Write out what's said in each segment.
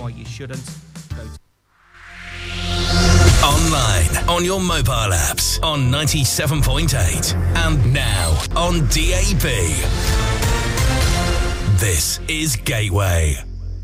why you shouldn't. Online, on your mobile apps, on 97.8, and now on DAB. This is Gateway.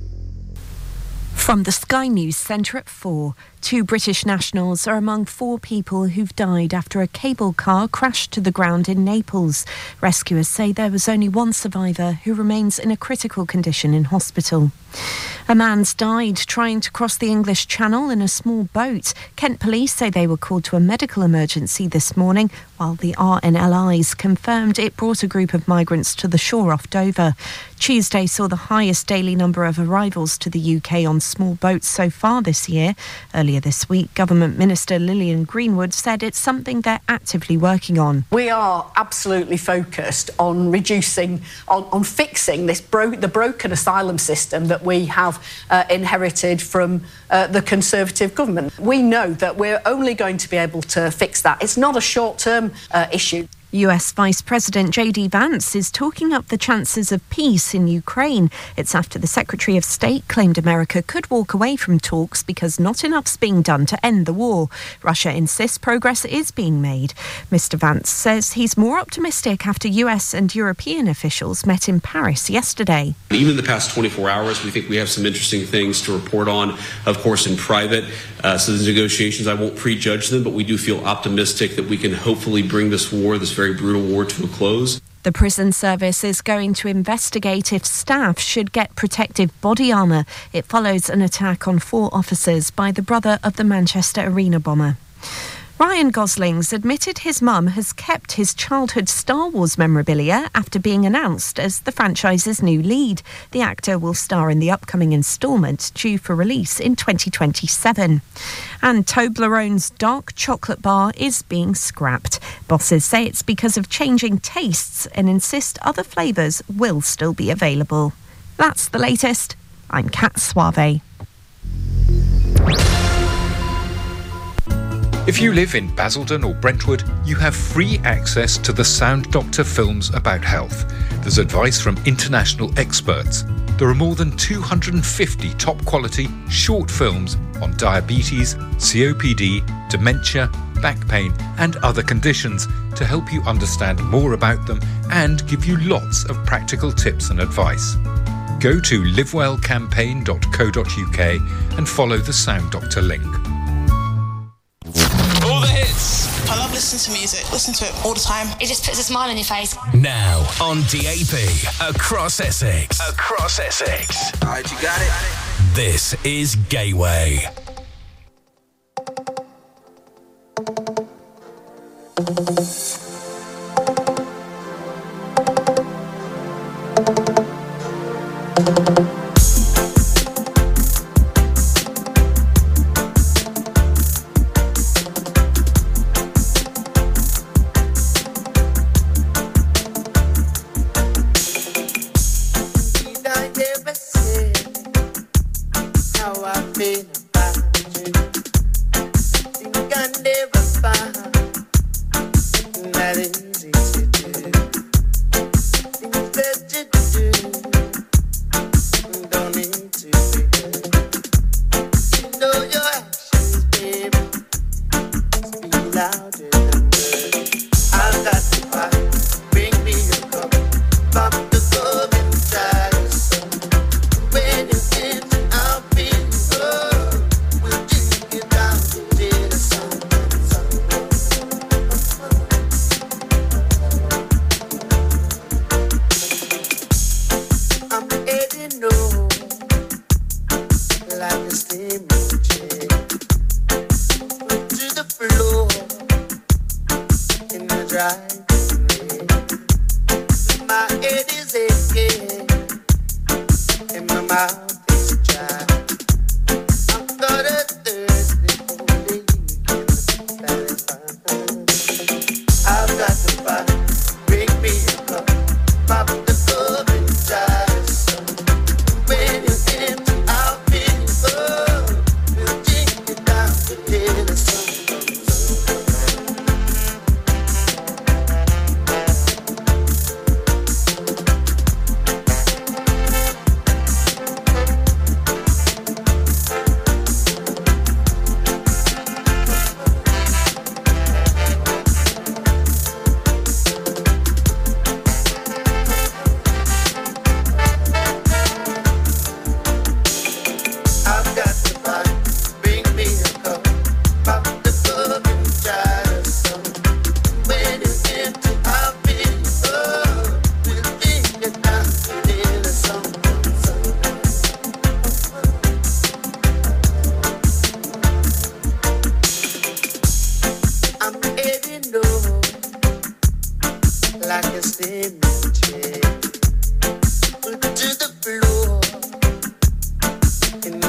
From the Sky News Centre at 4, 2 British nationals are among 4 people who've died after a cable car crashed to the ground in Naples. Rescuers say there was only 1 survivor who remains in a critical condition in hospital. A man's died trying to cross the English Channel in a small boat. Kent police say they were called to a medical emergency this morning, while the RNLIs confirmed it brought a group of migrants to the shore off Dover. Tuesday saw the highest daily number of arrivals to the UK on small boats so far this year. Earlier this week, Government Minister Lillian Greenwood said it's something they're actively working on. We are absolutely focused on reducing, on fixing the broken asylum system that we have inherited from the Conservative government. We know that we're only going to be able to fix that. It's not a short-term issue. US Vice President J.D. Vance is talking up the chances of peace in Ukraine. It's after the Secretary of State claimed America could walk away from talks because not enough's being done to end the war. Russia insists progress is being made. Mr. Vance says he's more optimistic after US and European officials met in Paris yesterday. Even in the past 24 hours, we think we have some interesting things to report on, of course, in private. So the negotiations, I won't prejudge them, but we do feel optimistic that we can hopefully bring this very brutal war to a close. The prison service is going to investigate if staff should get protective body armour. It follows an attack on 4 officers by the brother of the Manchester Arena bomber. Ryan Gosling's admitted his mum has kept his childhood Star Wars memorabilia after being announced as the franchise's new lead. The actor will star in the upcoming instalment due for release in 2027. And Toblerone's dark chocolate bar is being scrapped. Bosses say it's because of changing tastes and insist other flavours will still be available. That's the latest. I'm Kat Suave. If you live in Basildon or Brentwood, you have free access to the Sound Doctor films about health. There's advice from international experts. There are more than 250 top-quality short films on diabetes, COPD, dementia, back pain and other conditions to help you understand more about them and give you lots of practical tips and advice. Go to livewellcampaign.co.uk and follow the Sound Doctor link. All the hits. I love listening to music. Listen to it all the time. It just puts a smile on your face. Now on DAB, across Essex. Across Essex. All right, you got it. This is Gateway.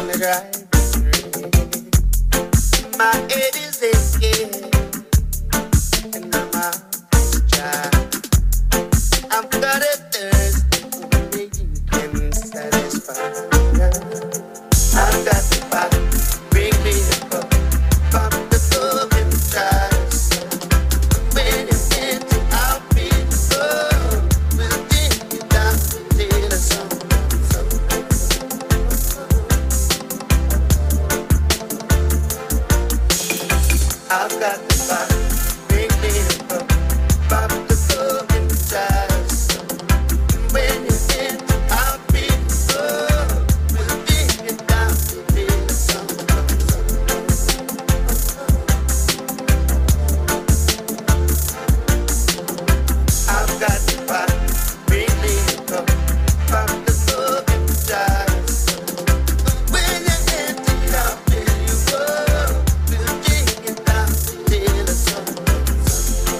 the driving range. My head is aching, and I'm out to try. I've got a thirst, only you can satisfy. I've got the bottle, bring me a cup, pop the club and try. When it's empty, I'll be full. We'll dig it down till the sun comes up. I've got the bottle, bring me a cup, pop the club and try. When it's empty, I'll be full. We'll dig it down till the sun comes up. I've got the bottle, bring me a cup, pop the club and try. When it's empty, I'll be full. We'll dig it down till the sun comes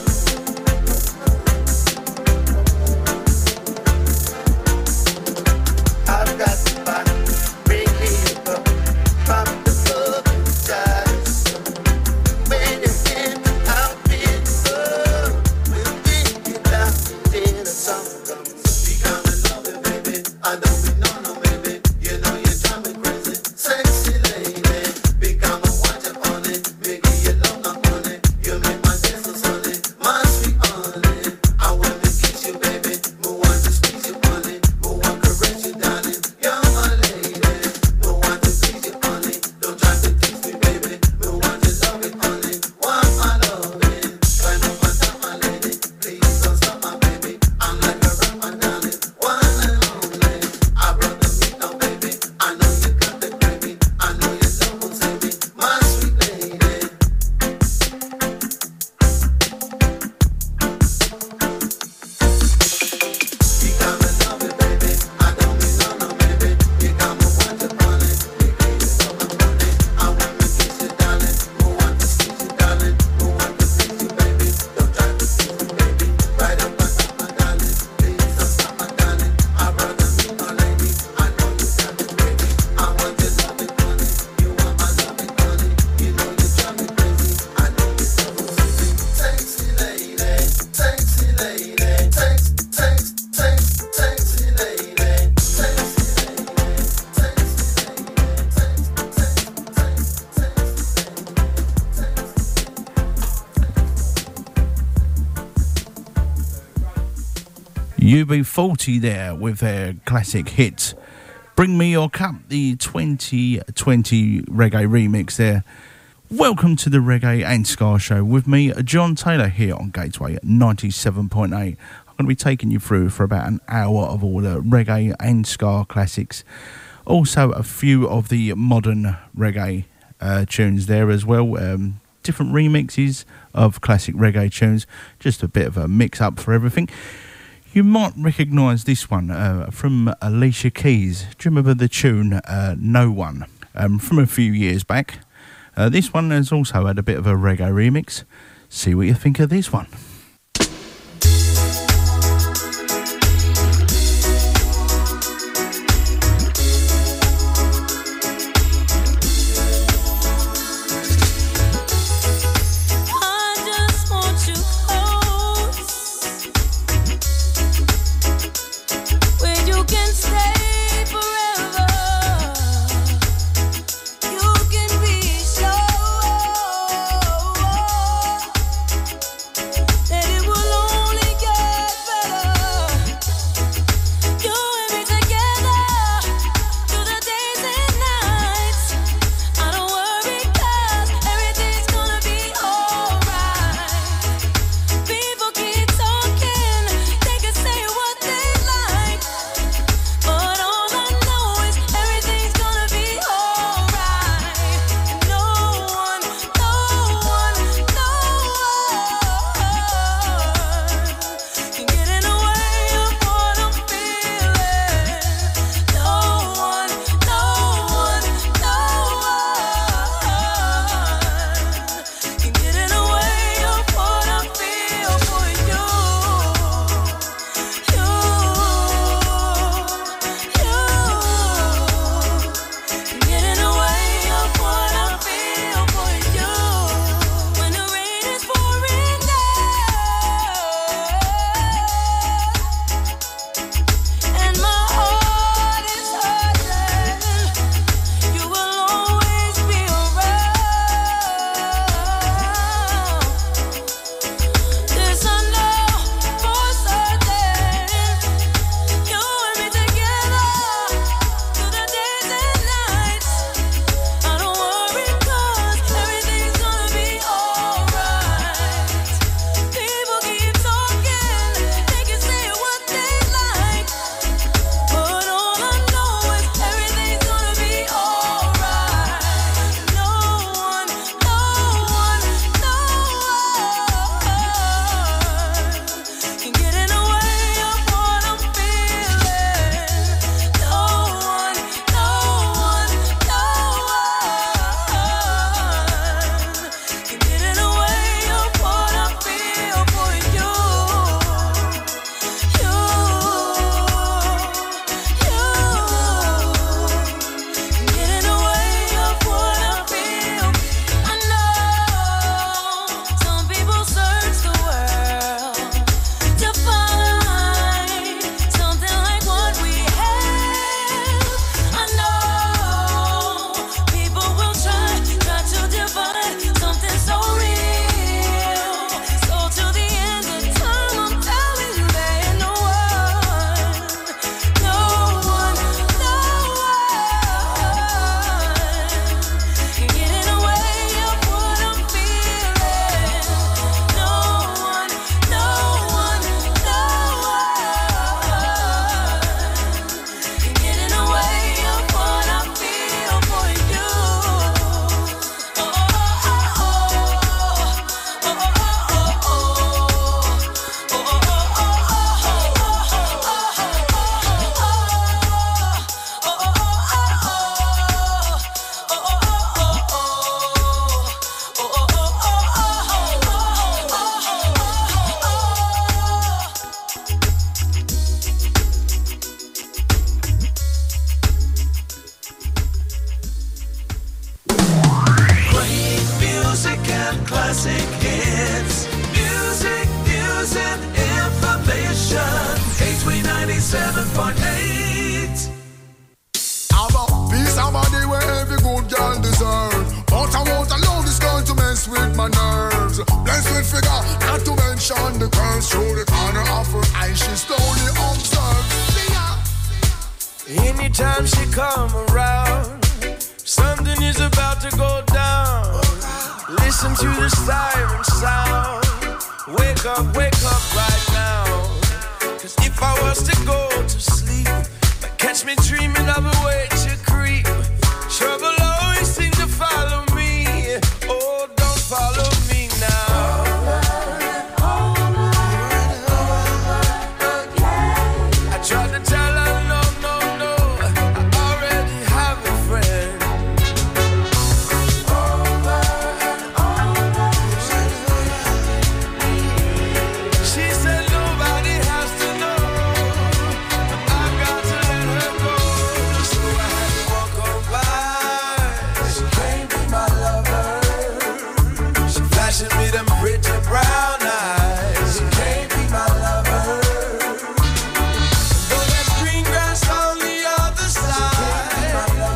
up. I've got the bottle, bring me a cup, pop the club and try. When it's empty, I'll be full. We'll dig it down till the sun comes up. Become a lover, baby. I don't be no baby. You know you drive me crazy, sexy lady. Become a watch upon it, make you love my honey. You make my days so sunny, my sweet honey. I want to kiss you, baby. Mo want to squeeze you, honey. Mo want to caress you, darling. You're my lady. Mo want to please you, honey. Don't try to tease me, baby. Mo want to love it, honey. Want my loving. Climb up on top, my lady. Please don't stop, my baby. I'm like a rock, my darling. One and only. I brought the meat now, baby. I know you got the gravy. I know your love will save me, my sweet lady. You got me love it, baby. I don't need no baby. You got me want upon it. Baby, you love my money. I want to kiss you, darling. Who want to squeeze you, darling? Who want to please you, baby? Don't try to tease me, baby. Right up on top, my darling. Please don't stop, my darling. I brought the meat, no lady. I know you got the gravy. I want to love it, honey. You want my love it, honey. You know you drive me crazy. I know you so sexy. Sexy lady, sexy lady, sexy lady, UB40 there with their classic hit Bring Me Your Cup, the 2020 reggae remix there. Welcome to the Reggae and Ska Show with me, John Taylor, here on Gateway 97.8. I'm going to be taking you through for about an hour of all the reggae and ska classics. Also a few of the modern reggae tunes there as well. Different remixes of classic reggae tunes. Just a bit of a mix up for everything. You might recognise this one from Alicia Keys. Do you remember the tune No One from a few years back? This one has also had a bit of a reggae remix. See what you think of this one. classic hits. Music, news, and information. H-Way 97.8. I'm a piece of body where every good girl deserves. But I won't allow this girl to mess with my nerves. Blessed with figure, not to mention the curves. Through the corner of her eyes, she slowly observes. Anytime she come around, something is about to go down. Listen to the siren sound. Wake up right now. Cause if I was to go to sleep, catch me dreaming of a way to creep. Trouble always seems to follow me. Oh, don't follow me now. I tried to tell her no, I already have a friend. She said nobody has to know, but I got to let her go. So I had to walk on by. She can't be my lover. She flashing me them pretty brown eyes. She can't be my lover. Though there's green grass on the other side,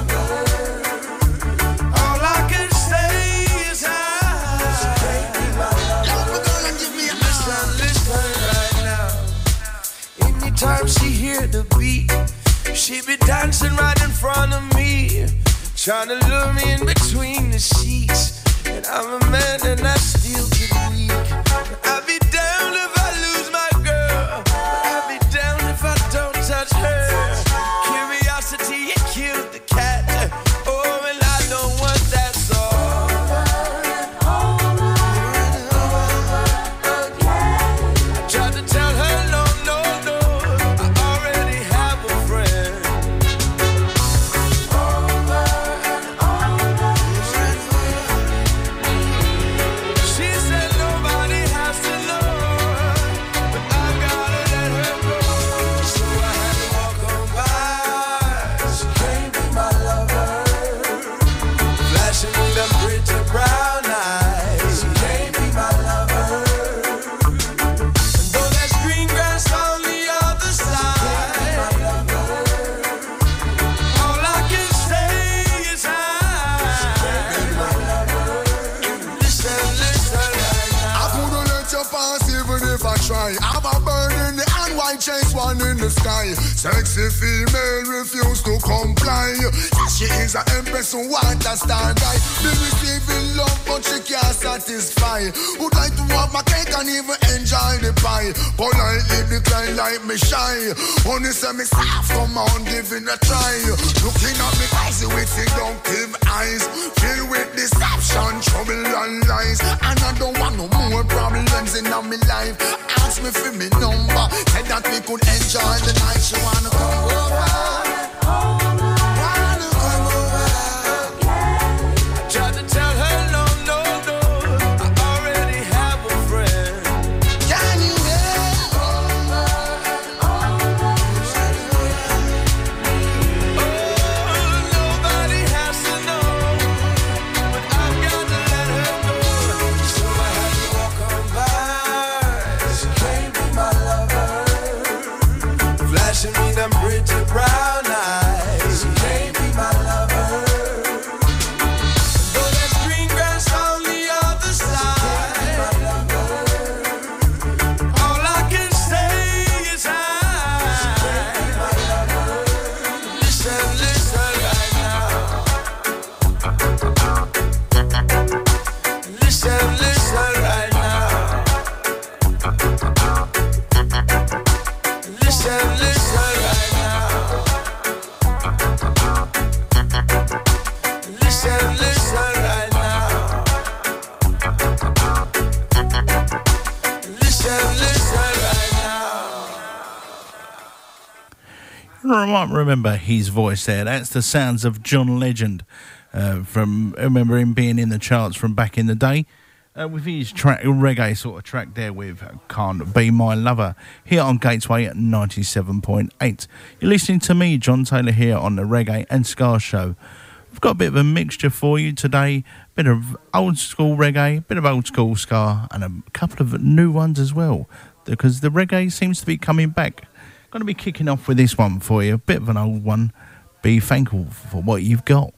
all I can say is hi. She can't be my lover. Listen right now. Anytime she hear the beat, she be dancing right in front of me, trying to lure me in between the sheets. And I'm a man and I still get weak. I'd be down if I lose my girl. I'd be down if I don't touch her. Curiosity, it killed the cat. Oh, and I don't want that song. I tried to tell her no, I already have a friend. She said nobody has to know, but I gotta let her go. So I had to walk on by. She can't be my lover. Flashing with them pretty brown eyes. She can't be my lover. Though there's green grass on the other side, all I can say is hi. Listen right now. I couldn't let you pass even if I try. I'm a bird in the hand, white chase one in the sky. Sexy female refuse to comply. She is an empress who want a star guy. Be receiving love but she can't satisfy. Would like to have my cake and even enjoy the pie. Politely decline like me shy. Only say me soft, come on, giving a try. Looking at me crazy with seductive eyes. Filled with deception, trouble and lies. And I don't want no more problems in my life. Ask me for me number. Said that we could enjoy the night. She wanna come over. Wanna come over. Tried to tell her no, I already have a friend. Can you hear? Nobody has to know, but I've got to let her go. So I had to walk on by. She can't be my lover. Flashing me them pretty brown eyes. She can't be my lover. Though there's green grass on the other side, all I can say is hi. Listen right now. Listen right now. Listen right now. Listen right now. Listen right now. I might remember his voice there. That's the sounds of John Legend. I remember him being in the charts from back in the day. With his reggae sort of track there with Can't Be My Lover here on Gateway at 97.8. You're listening to me, John Taylor, here on the Reggae and Ska Show We've got a bit of a mixture for you today. Bit of old school reggae, bit of old school ska, and a couple of new ones as well. Because the reggae seems to be coming back. Going to be kicking off with this one for you. A bit of an old one. Be thankful for what you've got.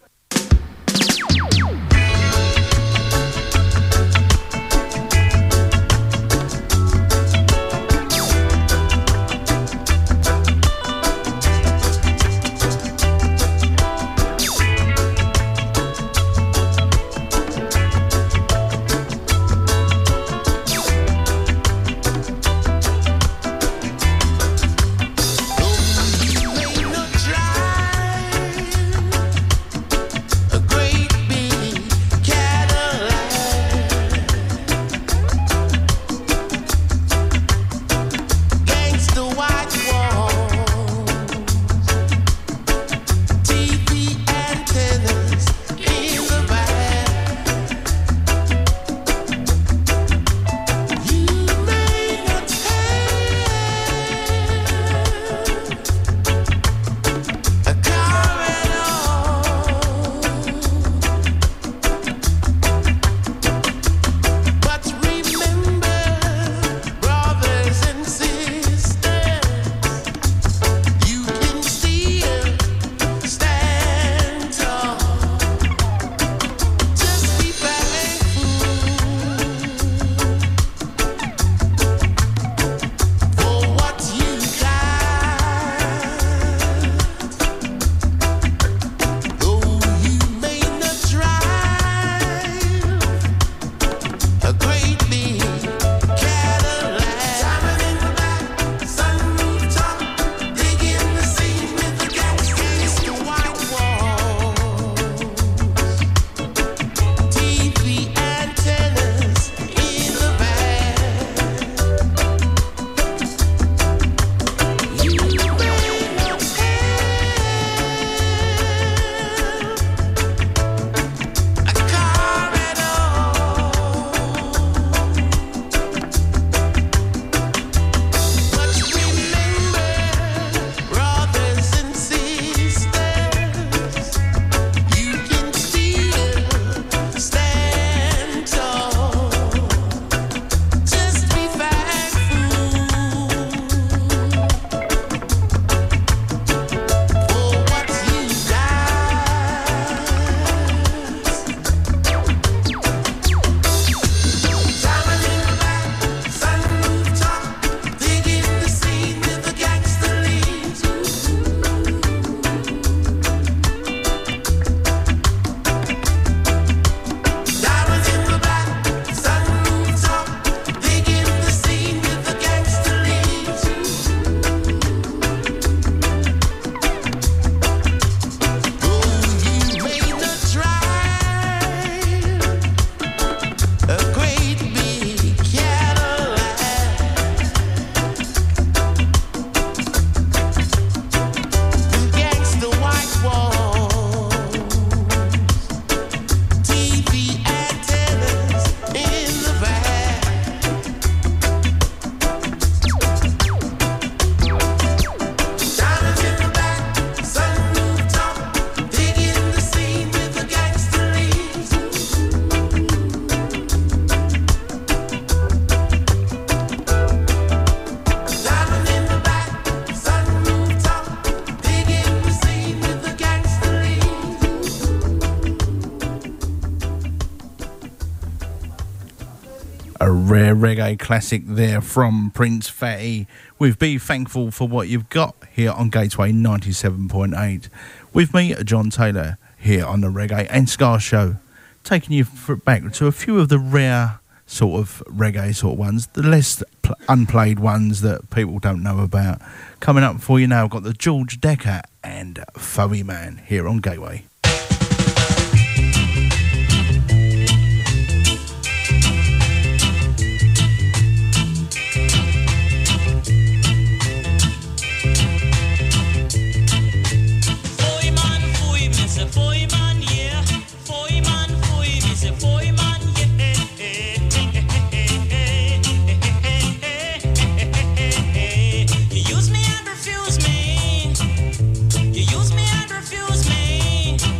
A rare reggae classic there from Prince Fatty with Be Thankful for What You've Got here on Gateway 97.8. With me, John Taylor, here on the Reggae and Ska Show, taking you back to a few of the rare sort of reggae sort of ones, the less unplayed ones that people don't know about. Coming up for you now, I've got the George Decker and Foey Man here on Gateway. You use me and refuse me.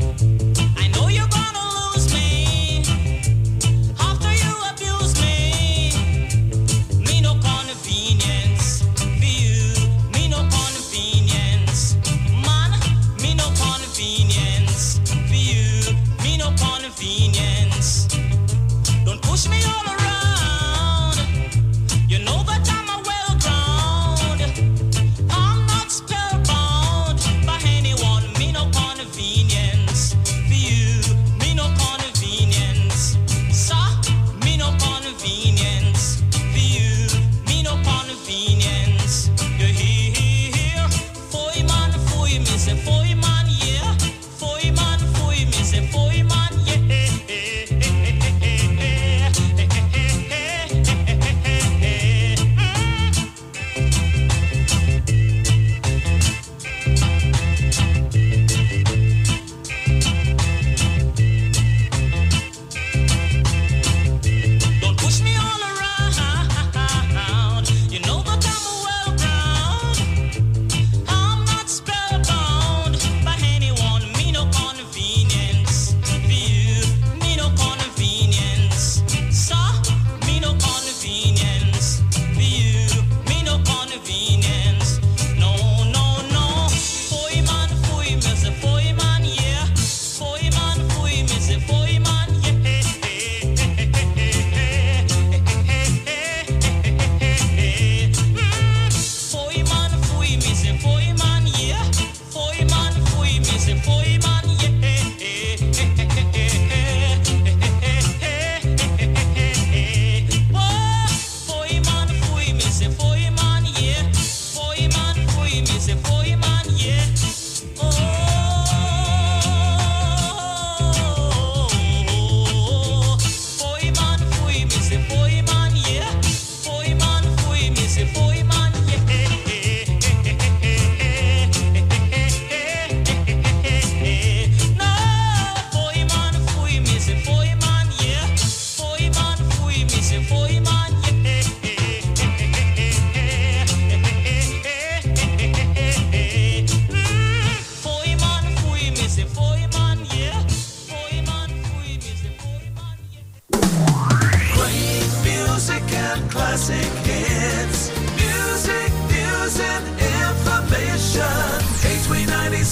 classic hits. Music, news, and information. H-Way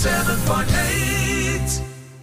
97.8.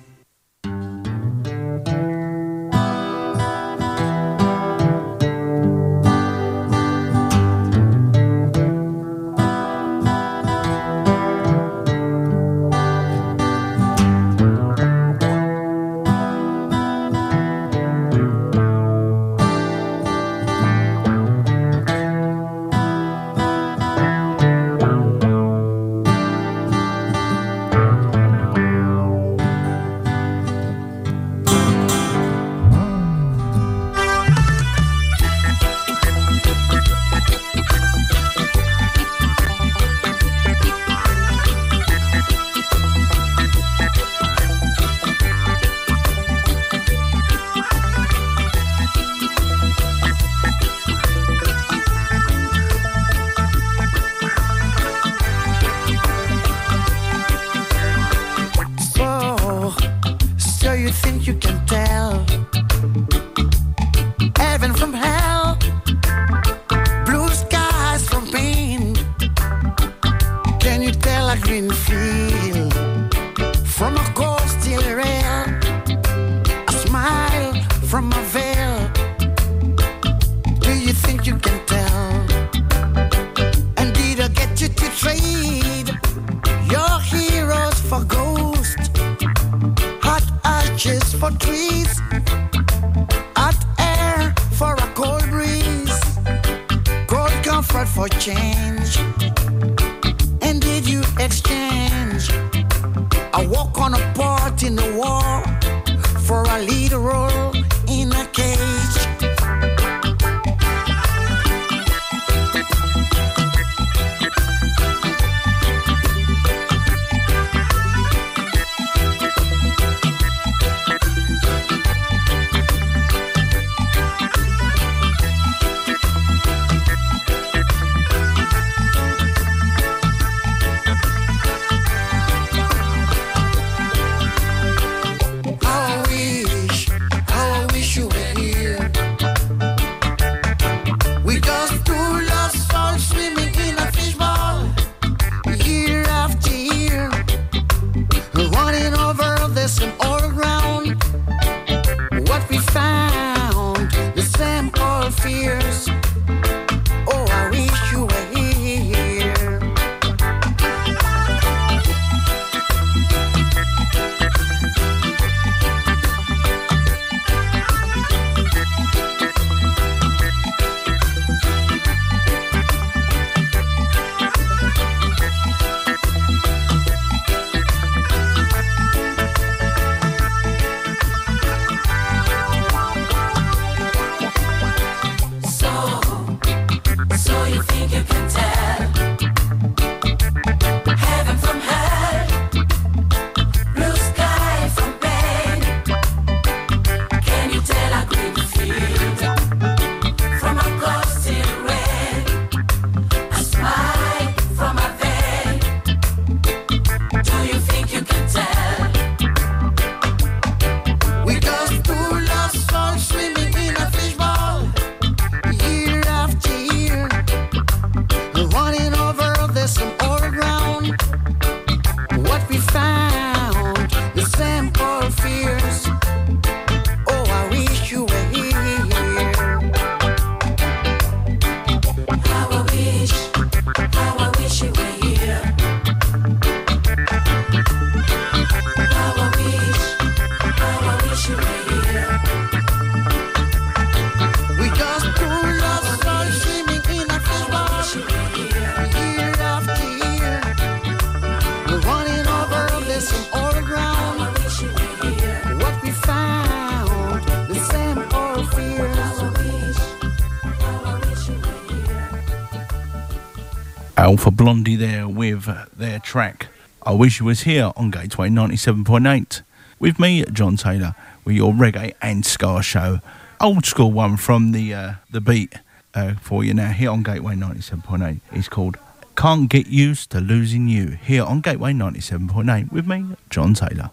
Alpha Blondie there with their track I Wish You Was Here on Gateway 97.8 with me, John Taylor, with your reggae and ska show. Old school one from the beat for you now here on Gateway 97.8. It's called Can't Get Used to Losing You here on Gateway 97.8 with me, John Taylor.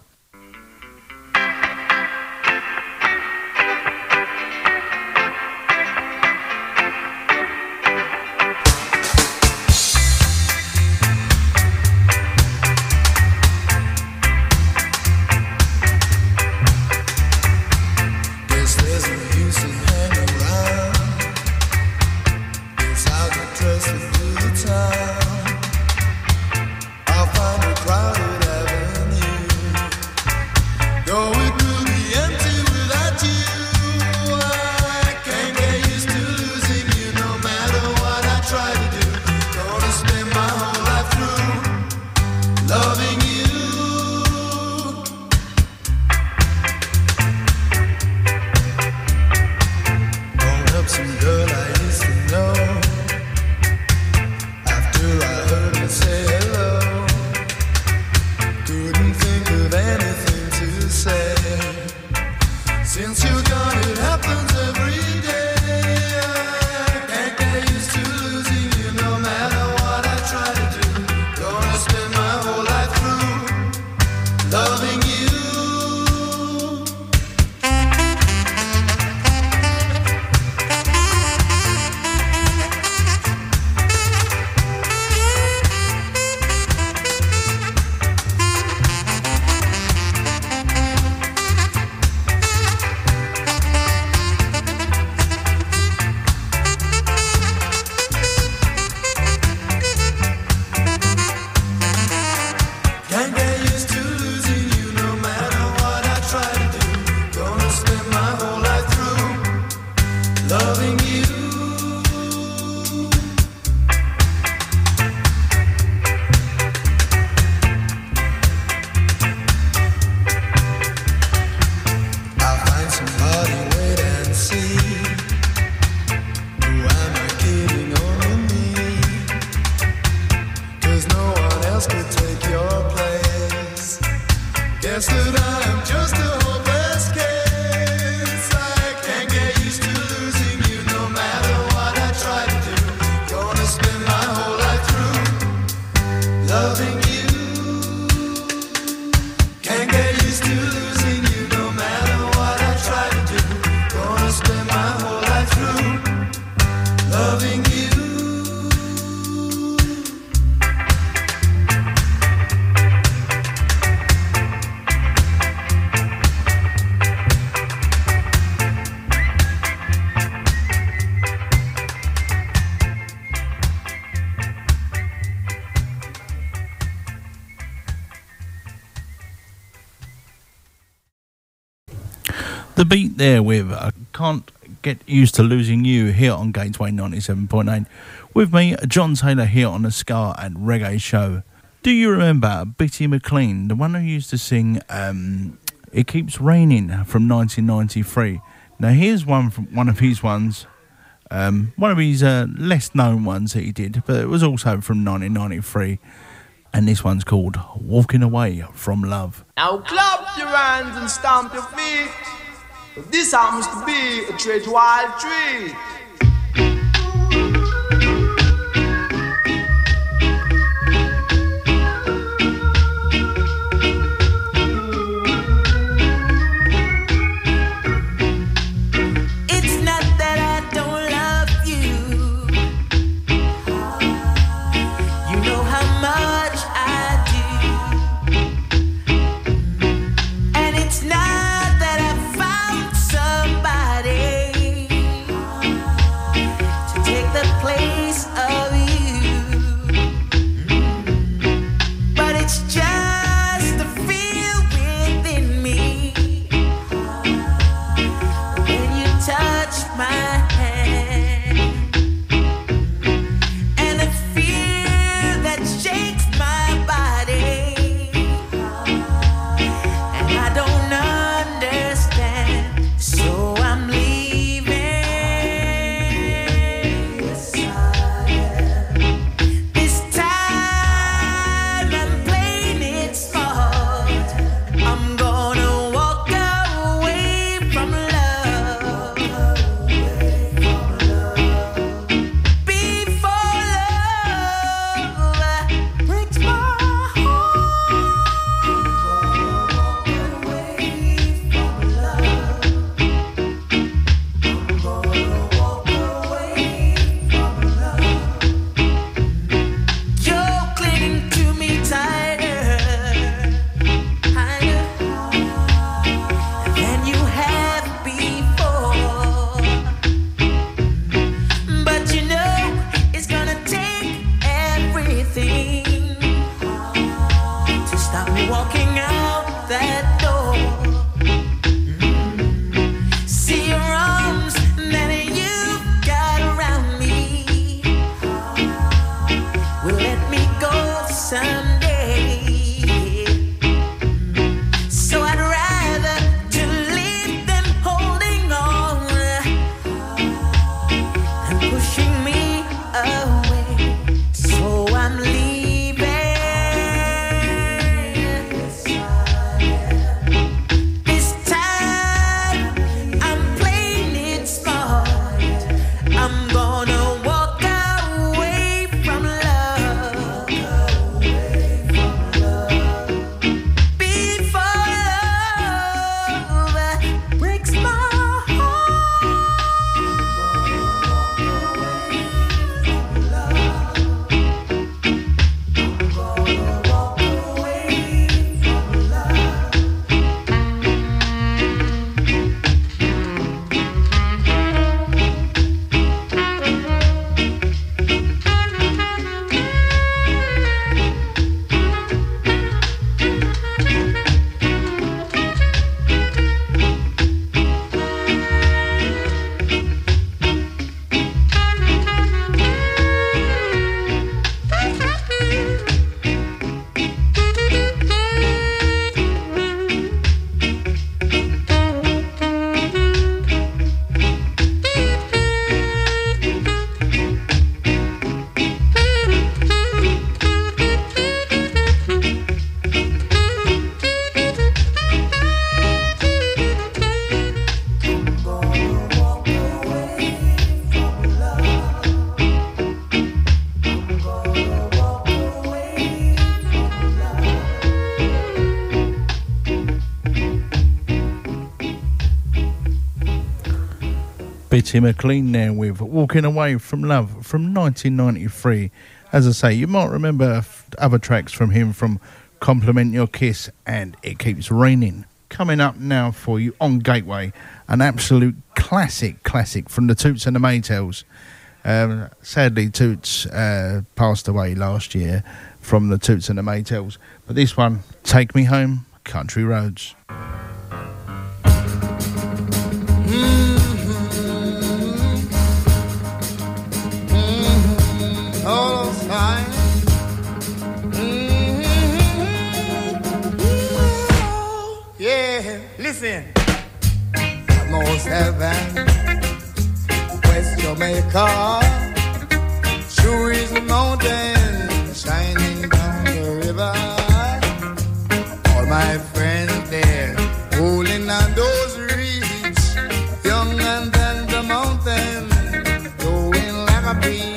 Since you're gone, it happens every day. Can't get used to losing you no matter what I try to do. Gonna spend my whole life through loving you. The beat there with I Can't Get Used to Losing You here on Gateway 97.8. With me, John Taylor, here on the Ska and Reggae Show. Do you remember Bitty McLean, the one who used to sing It Keeps Raining from 1993? Now here's one of his ones, one of his less known ones that he did, but it was also from 1993. And this one's called Walking Away from Love. Now clap your hands and stamp your feet. This happens to be a treat wild treat. It's not that I don't love you. You know how much I do. And it's not that I found somebody Bitty McLean there with Walking Away from Love from 1993. As I say, you might remember other tracks from him, from Compliment Your Kiss and It Keeps Raining. Coming up now for you on Gateway, an absolute classic from the Toots and the Maytals. Sadly, Toots passed away last year from the Toots and the Maytals. But this one, Take Me Home, Country Roads. All those times. Yeah, listen. Most heaven, West Jamaica, sure is a mountain shining down the river. All my friends there, holding on those reeds, younger than the mountain, going like a breeze.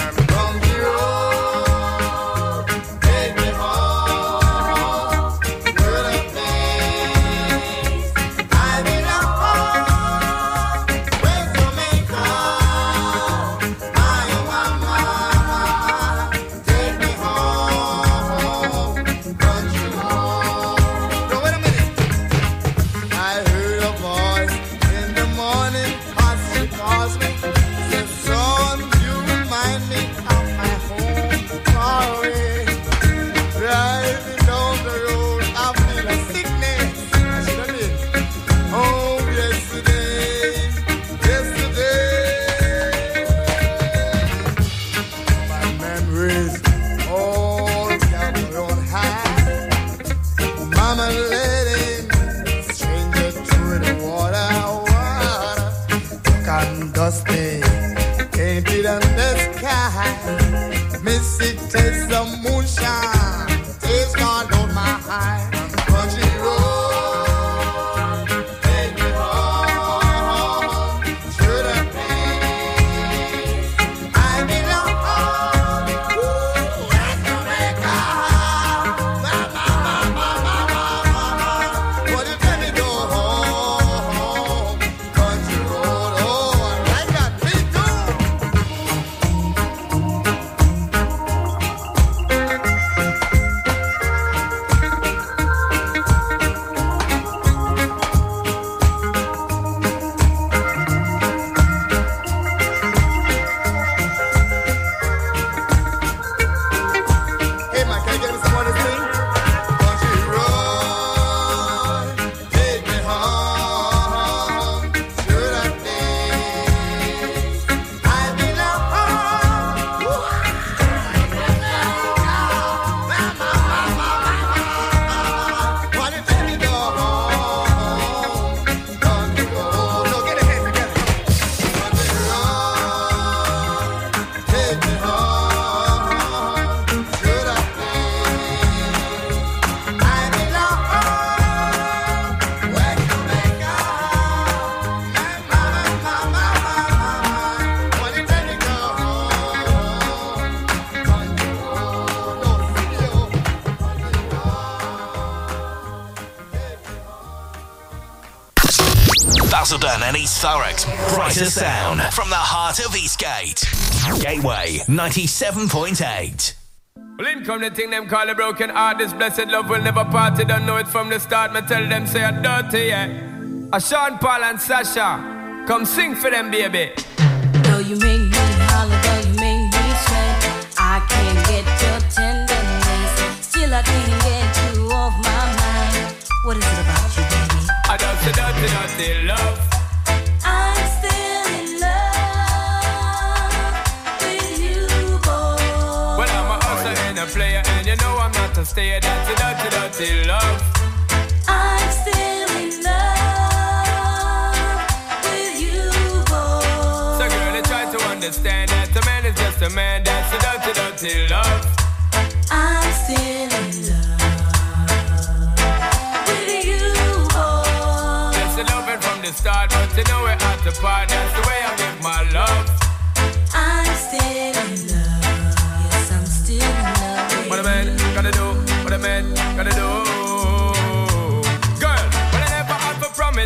Basildon and East Thurrock's brighter sound from the heart of Eastgate. Gateway 97.8. Well, in come the thing them call a broken heart. This blessed love will never part. They don't know it from the start. Me tell them say I'm dirty, yeah. A Sean Paul and Sasha, come sing for them, baby. Though you make me holler, though you make me sweat, I can't get your tenderness. Still I can't get you off my mind. What is it about you, baby? I don't say dirty love. I'm still in love with you, boy. Well, I'm a hustler and a player, and you know I'm not a stayer. That's a dirty love. I'm still in love with you, boy. So girl, they try to understand that a man is just a man. That's a dirty love. I'm still in love. Start, but you know we're at the part. That's the way I give my love. I'm still in love. Yes, I'm still in love. What a man gotta do, what a man gotta do. Girl, but I never had for promise and I'm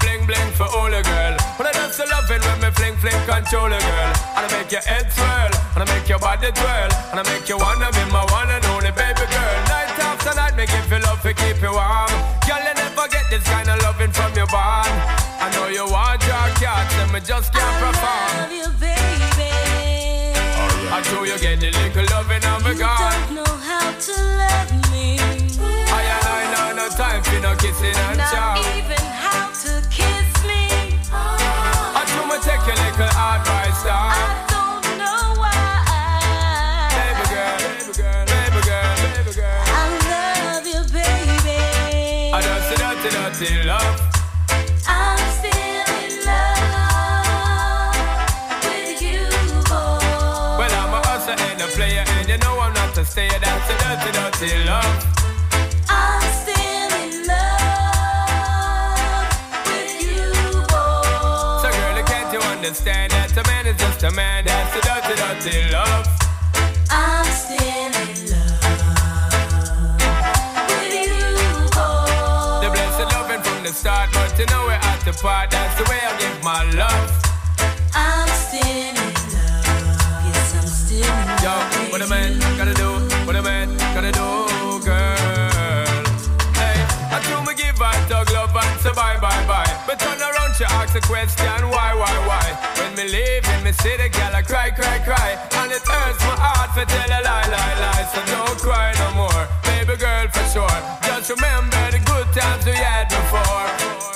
bling bling for all a girl. When I dance the loving when me fling fling control a girl. And I make your head swirl, and I make your body twirl, and I make you wanna be my one and only baby girl. Night after night, me give you love to keep you warm. Girl, you never get this kind of loving from your bond. I know you want your cats, and me just can't perform. I love you, baby. I know you get the little loving of a God. You don't know how to love me. I know no time for no kissing and chow. Not even how to kiss me. I do me take your little advice down. I don't know why. Baby girl, baby girl, baby girl, baby girl. I love you, baby. I don't see dirty, dirty love. I'm still in love with you, boy. Well, I'm a hustler and a player, and you know I'm not a stayer. That's a dirty, dirty love. I'm still in love with you, boy. So girl, can't you understand that a man is just a man? That's a dirty, dirty love. I'm still in love with you, boy. The blessed loving from the start, but you know we're at the part. That's the way I give my love. I'm still in love. Yes, I'm still in love. Yo, what a man gotta do, what a man gotta do, girl. Hey, I do me give her dog love and say bye, bye, bye. But turn around, she asks a question, why? When me leave in me city, girl, I cry, cry, cry. And it hurts my heart to tell a lie, lie, lie. So don't cry no more, baby girl, for sure. Just remember the good times we had before.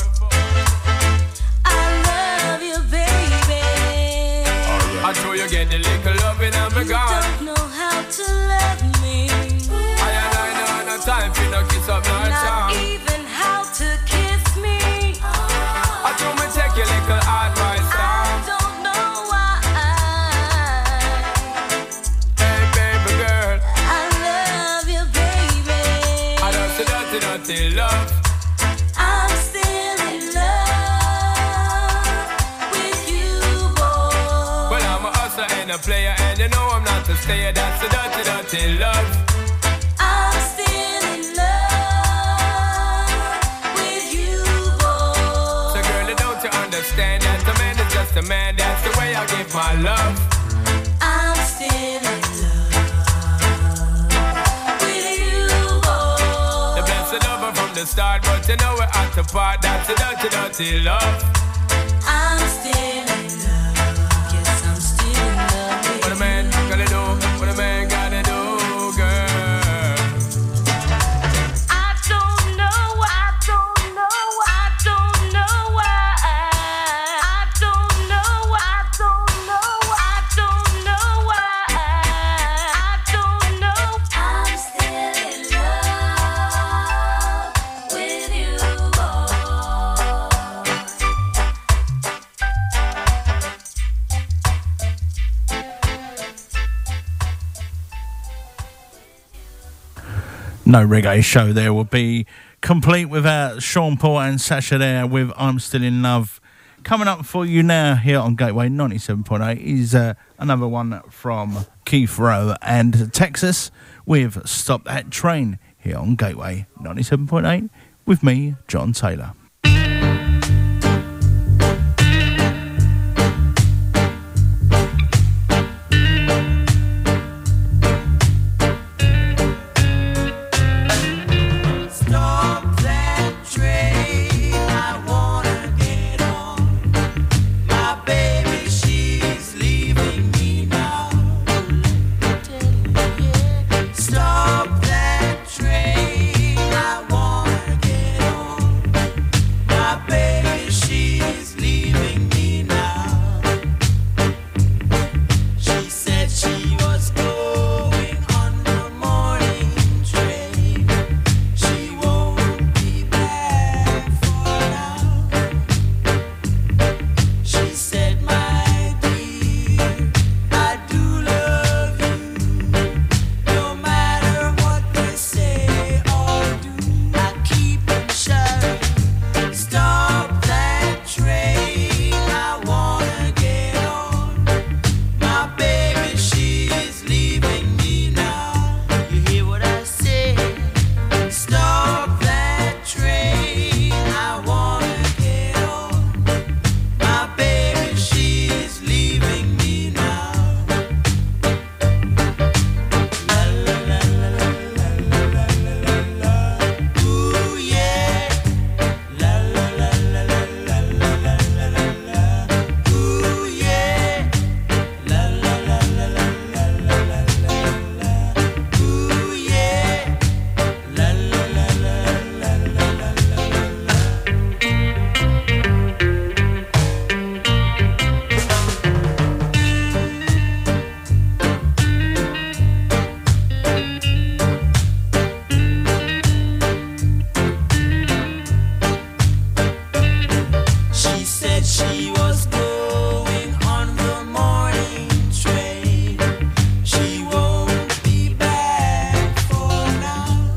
I love you, baby. I know you get the little loving and me You gone. don't know how to love me. I know no time for no kiss up, no Not charm. even how to kiss me. I do me take your little advice down. I don't know why. Hey, baby girl, I love you, baby. I don't see dirty, dirty love. I'm still in love with you, boy. Well, I'm a hustler and a player, and you know I'm not a stayer. That's the dirty, dirty love. I'm still in love with you, boy. So, girl, don't you understand that a man is just a man? That's the way I give my love. I'm still in love with you, boy. The blessed lover from the start, but you know we're at the part. That's the dirty, dirty love. I'm still in love. Yes, I'm still in love with What a man gotta do, what a man gotta do, girl. I don't know why. I don't know why. I don't know why. I don't know why. I don't know why. I don't know why. I don't know. I'm still in love with you, No reggae show there would be complete without Sean Paul and Sasha there with I'm Still in Love. Coming up for you now here on Gateway 97.8 is another one from Keith Rowe and Texas with Stop That Train here on Gateway 97.8 with me, John Taylor. Stop that train, I wanna get on. She was going on the morning train. She won't be back for now.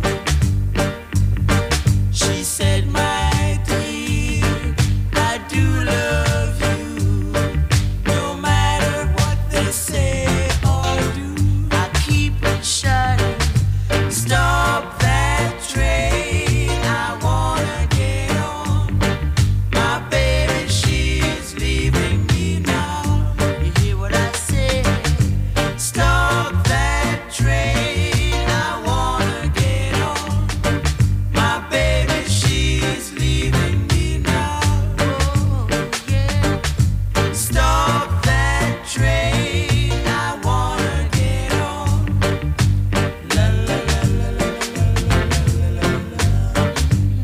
She said, my dear, I do love you. No matter what they say or do, I keep it shutting. Stop that train, I wanna get on. My baby, she's leaving me now. You hear what I say? Stop that train, I wanna get on. My baby, she's leaving me now. Oh, yeah. Stop that train, I wanna get on. La la la la la la la la.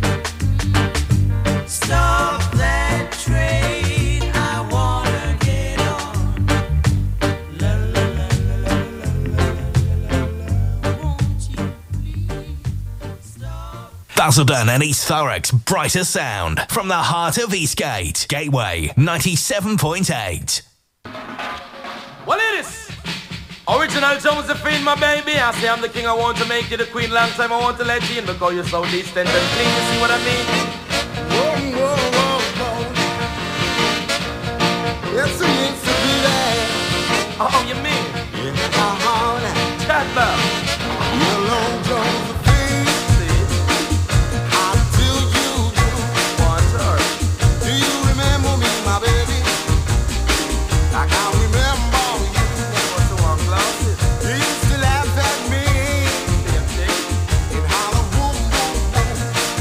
Stop that train, I wanna get on. La la la la la la la. Won't you please stop? Basildon and East Thurrock's brighter sound from the heart of Eastgate. Gateway 97.8. Well, it is original Josephine, my baby. I say I'm the king, I want to make you the queen. Long time I want to let you in because you're so distant and clean. You see what I mean? Whoa, whoa, whoa, whoa. Yes, it needs to be there. Oh, you mean? Yeah. Chat about. Yellow Josephine. How do you do? What's her? Do you remember me, my baby? I can't remember you. What's the one glasses? You used to laugh at me and holler, boom, boom, boom.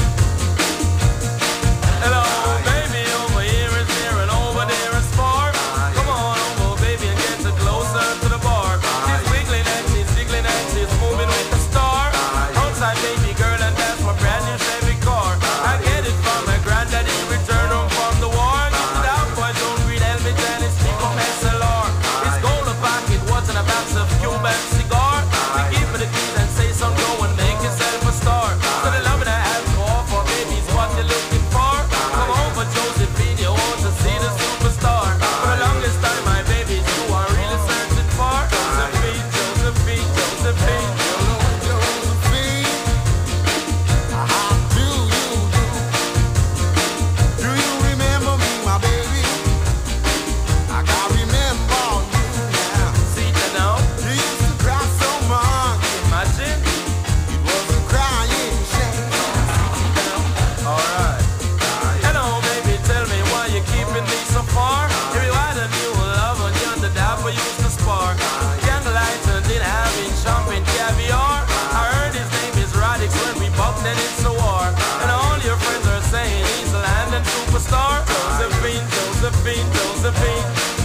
Hello, baby, over here is here and over there is far. Come on over, baby, and get her closer to the bar. She's wiggling and she's jiggling and she's moving with the star. Outside, baby girl, and that's my brand new Chevy car. I get it from my granddaddy, return home from the war. Used to down boys, don't read helmet and it's cheap on SLR. His gold pocket wasn't a box of Cuban cigar. He give me the keys and say, son, go and make yourself a star. So the love that I have to offer, baby, is what you're looking for. Come over, Josephine, you want to see the superstar. For the longest time, my baby, you are really searching for. Josephine, Josephine, Josephine. Josephine, how do you do? Do you remember me, my baby? I can't remember you now. See you now, You used to cry so much, imagine. it was a crying shame. Alright. Hello, baby, tell me why you're keeping me so far. If you had a new love and you're the dapper used to spar. Candlelight and dinner having champagne caviar. I heard his name is Radix when we bumped and it's a war. And all your friends are saying he's a London superstar. Josephine, Josephine, Josephine.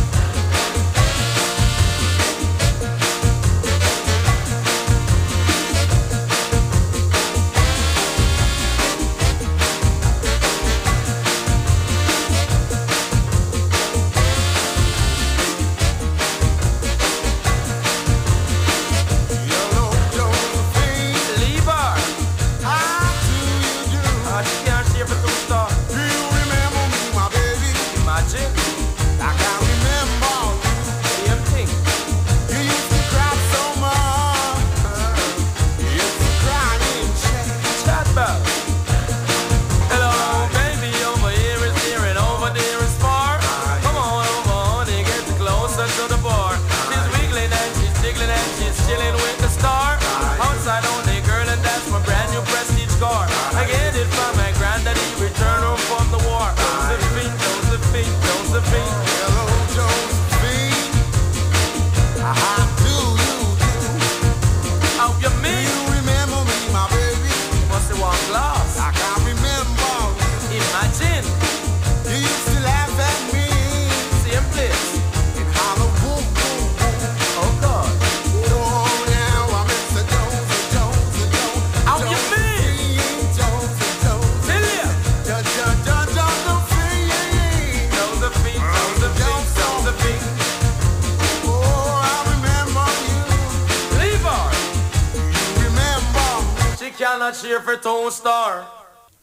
Yellow Josephine, Leave her. how do you do? She can't share for 2 stars. Do you remember me, my baby? Imagine. I can't remember you. Same thing. You used to cry so much, it's a crying shame. Chat about. Hello, baby, over here is here and over there is far. Come on over, honey, get closer to the bar. She's wiggling and she's jiggling and she's chilling with the star. Outside only girl and that's my brand new prestige car. I get it from my granddaddy, return home from the war. Josephine, Josephine, Josephine. Hello, Josephine, how do you do? How you Do mean? you remember me, my baby? What's the one glass? I can't remember you. Imagine. You used to laugh at me Same place. and holler, boom, boom, boom. Oh God. Oh, now I'm Mr. Josie. How you mean? Josie. Tell ya. Josephine. Josephine, Josephine, Josephine. Oh, I remember you. Leave her. You remember me. She cannot cheer for 2 stars.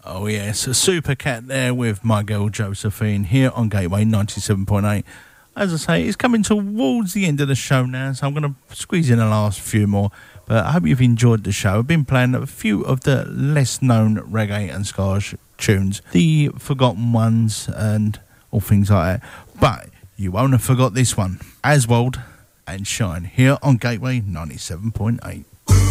Oh yes, a Super Cat there with my girl Josephine here on Gateway 97.8. As I say, it's coming towards the end of the show now, so I'm going to squeeze in the last few more. But I hope you've enjoyed the show. I've been playing a few of the less known reggae and ska tunes, the forgotten ones and all things like that. But you won't have forgot this one, Aswald and Shine here on Gateway 97.8.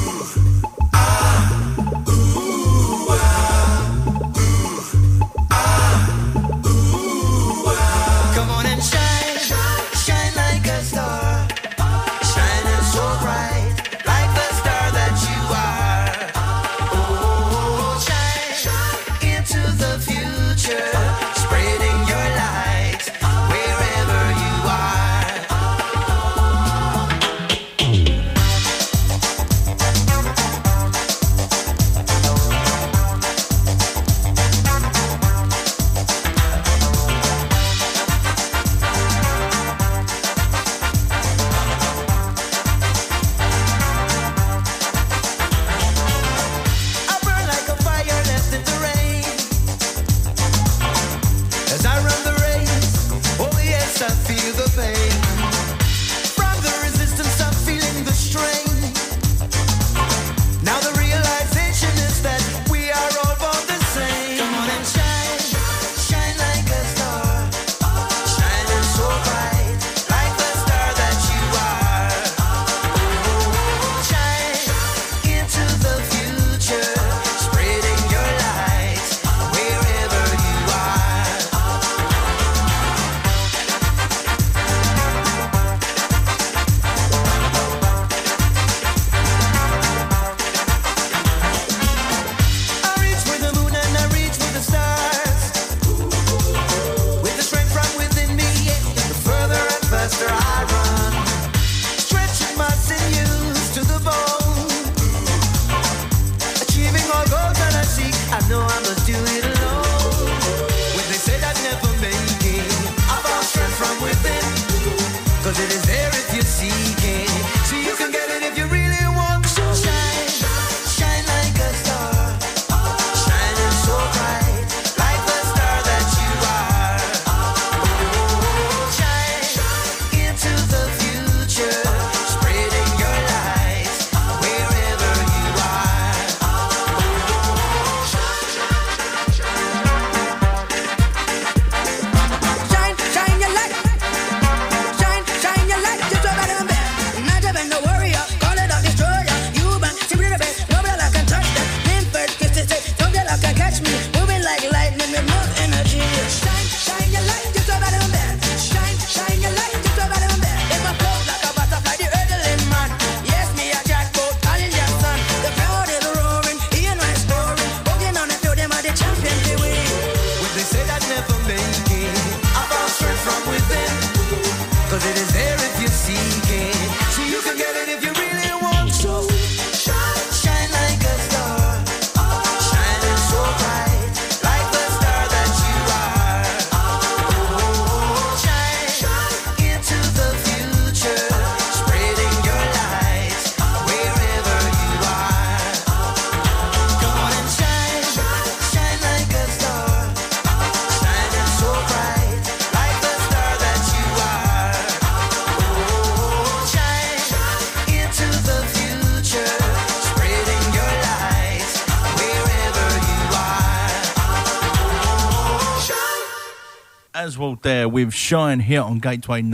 Aswald there with Shine here on Gateway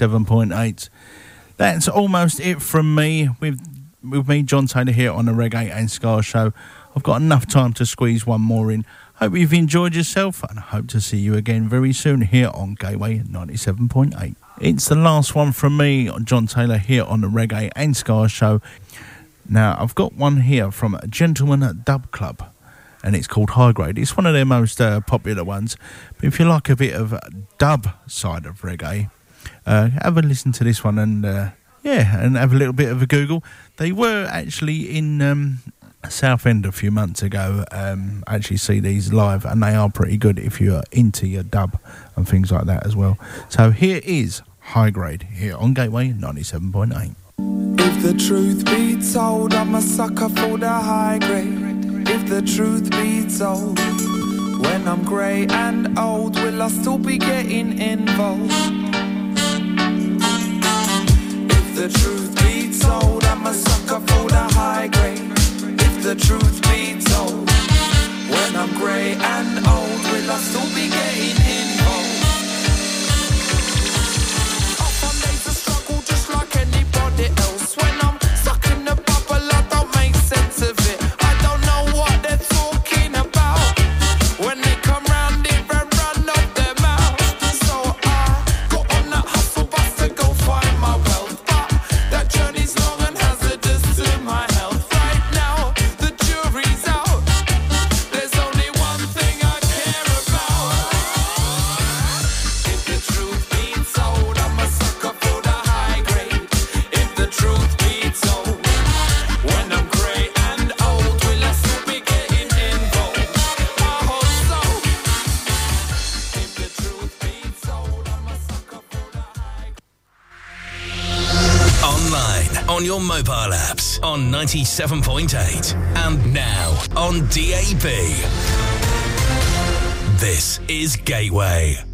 97.8. That's almost it from me with me, John Taylor, here on the Reggae and Ska Show. I've got enough time to squeeze one more in. Hope you've enjoyed yourself and I hope to see you again very soon here on Gateway 97.8. It's the last one from me, John Taylor, here on the Reggae and Ska Show. Now, I've got one here from Gentleman Dub Club, and it's called High Grade. It's one of their most popular ones. But if you like a bit of dub side of reggae, have a listen to this one and have a little bit of a Google. They were actually in Southend a few months ago. Actually see these live, and they are pretty good if you're into your dub and things like that as well. So here is High Grade here on Gateway 97.8. If the truth be told, I'm a sucker for the high grade. If the truth be told, When I'm grey and old, will I still be getting involved? If the truth be told, I'm a sucker for the high grade. If the truth be told, when I'm grey and old, will I still be getting involved? Up on days of struggle just like anybody else. When I'm stuck in the bubble, I don't make sense of it. I don't know what they're talking about when they come round here and run up their mouths. So I got on that hustle bus to go find my wealth, but that journey's long and hazardous to my health. Right now, the jury's out. There's only one thing I care about. If the truth be told, I'm a sucker for the high grade. If the truth be told, when I'm grey and old, will I still be getting involved? I hope so. If the truth be told, I'm a sucker for the high grade. Online, on your mobile apps, on 97.8, and now on DAB. This is Gateway.